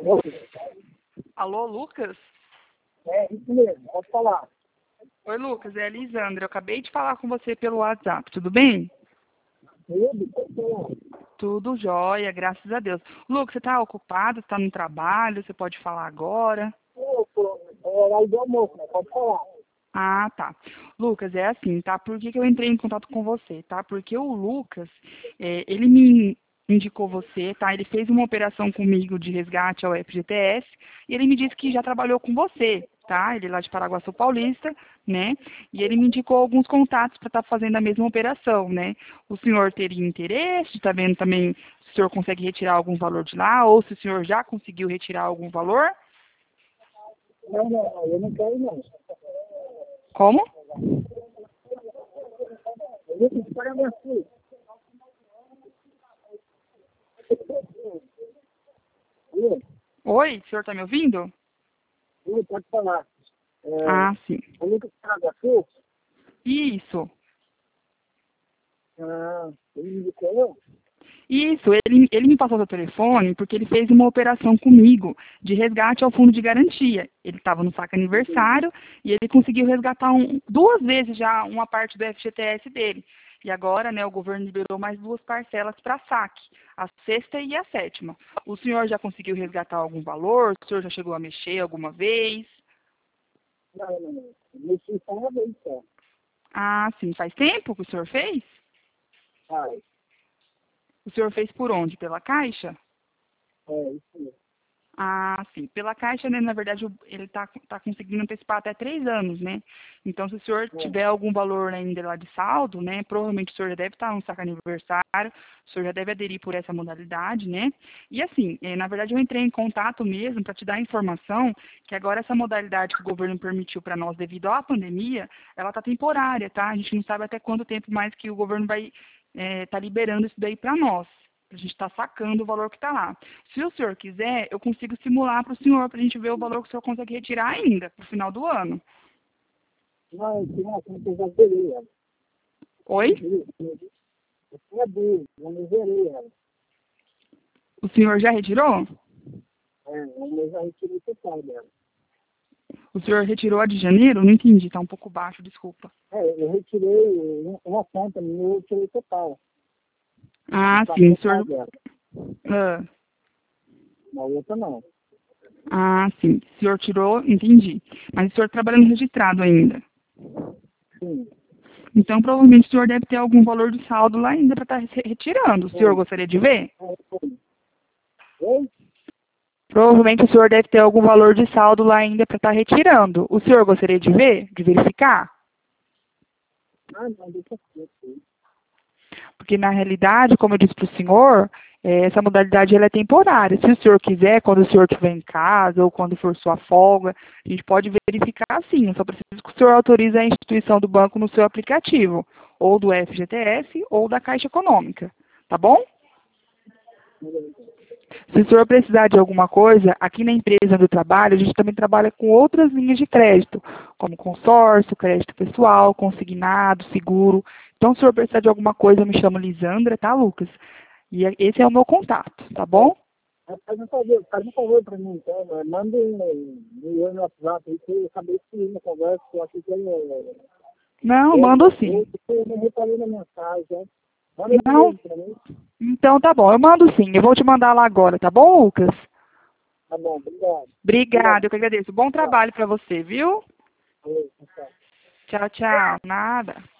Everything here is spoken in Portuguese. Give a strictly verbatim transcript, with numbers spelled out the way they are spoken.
Alô, Lucas? É, isso mesmo, pode falar. Oi, Lucas, é a Lisandra. Eu acabei de falar com você pelo WhatsApp, tudo bem? Tudo, pode falar. Tudo jóia, graças a Deus. Lucas, você está ocupado, está no trabalho, você pode falar agora? Eu tô, é horário do almoço, né? Pode falar. Ah, tá. Lucas, é assim, tá? Por que, que eu entrei em contato com você, tá? Porque o Lucas, é, ele me indicou você, tá? Ele fez uma operação comigo de resgate ao F G T S e ele me disse que já trabalhou com você, tá? Ele é lá de Paraguaçu Paulista, né? E ele me indicou alguns contatos para estar fazendo a mesma operação, né? O senhor teria interesse? Tá vendo também se o senhor consegue retirar algum valor de lá ou se o senhor já conseguiu retirar algum valor? Não, não, não, eu não quero não. Como? Eu não quero minha filha. Alô? Oi, o senhor está me ouvindo? Alô, pode falar. É, Ah, sim. o Lucas Paraguaçu? Isso. Ah, ele me indicou eu? Isso, ele, ele me passou seu telefone porque ele fez uma operação comigo de resgate ao fundo de garantia. Ele estava no saque aniversário e ele conseguiu resgatar um- duas vezes já uma parte do F G T S dele. E agora, né, o governo liberou mais duas parcelas para saque, a sexta e a sétima. O senhor já conseguiu resgatar algum valor? O senhor já chegou a mexer alguma vez? Não, não, não. Mexi só uma vez só. Ah, sim. Faz tempo que o senhor fez? Ah, O senhor fez por onde? Pela Caixa? é, isso mesmo. Ah, sim. Pela Caixa, né, na verdade, o- ele está tá tá conseguindo antecipar até três anos, né? Então, se o senhor É. tiver algum valor ainda lá de saldo, né, provavelmente o senhor já deve estar no saque aniversário, o senhor já deve aderir por essa modalidade, né? E assim, eh, na verdade, eu entrei em contato mesmo para te dar a informação que agora essa modalidade que o governo permitiu para nós devido à pandemia, ela está temporária, tá? A gente não sabe até quanto tempo mais que o governo vai estar liberando isso daí para nós. A gente está sacando o valor que está lá. Se o senhor quiser, eu consigo simular para o senhor, para a gente ver o valor que o senhor consegue retirar ainda, para o final do ano. Não, eu tinha assim que eu já zerei ela. Oi? Eu tinha duas, eu não zerei ela. O senhor já retirou? É, eu já retirei total dela. O senhor retirou a de janeiro? Não entendi, está um pouco baixo, desculpa. É, eu retirei uma conta minha, eu tirei total. Ah, Tá sim, o total senhor... dela. ah, Na outra não. ah, sim, o senhor tirou, entendi. Mas o senhor trabalhando registrado ainda. Sim. Então, provavelmente o senhor deve ter algum valor de saldo lá ainda para estar retirando. O senhor Oi. gostaria de ver? Oi. Oi? Provavelmente o senhor deve ter algum valor de saldo lá ainda para estar retirando. O senhor gostaria de ver? De verificar? Ah, não, deixa quieto. Porque, na realidade, como eu disse para o senhor, eh, essa modalidade ela é temporária. Se o senhor quiser, quando o senhor estiver em casa ou quando for sua folga, a gente pode verificar sim. Eu só preciso que o senhor autorize a instituição do banco no seu aplicativo, ou do F G T S ou da Caixa Econômica. Tá bom? Se o senhor precisar de alguma coisa, aqui na empresa do trabalho, a gente também trabalha com outras linhas de crédito, como consórcio, crédito pessoal, consignado, seguro. Então, se o senhor precisar de alguma coisa, eu me chamo Lisandra, tá, Lucas? E é- esse é o meu contato, tá bom? Mas Faz um favor, faz um favor pra mim, então. né? Manda um um no WhatsApp aí que eu acabei de seguir na conversa, que eu achei que ele é. Não, Eu, mando sim. eu, eu não reparei na mensagem, né? Manda de Não? novo pra mim. Então tá bom, eu mando sim. Eu vou te mandar lá agora, tá bom, Lucas? Tá bom, obrigado. Obrigada, Obrigado. eu que agradeço. Bom Tchau. trabalho para você, viu? Valeu, tchau. Tchau, tchau. Nada.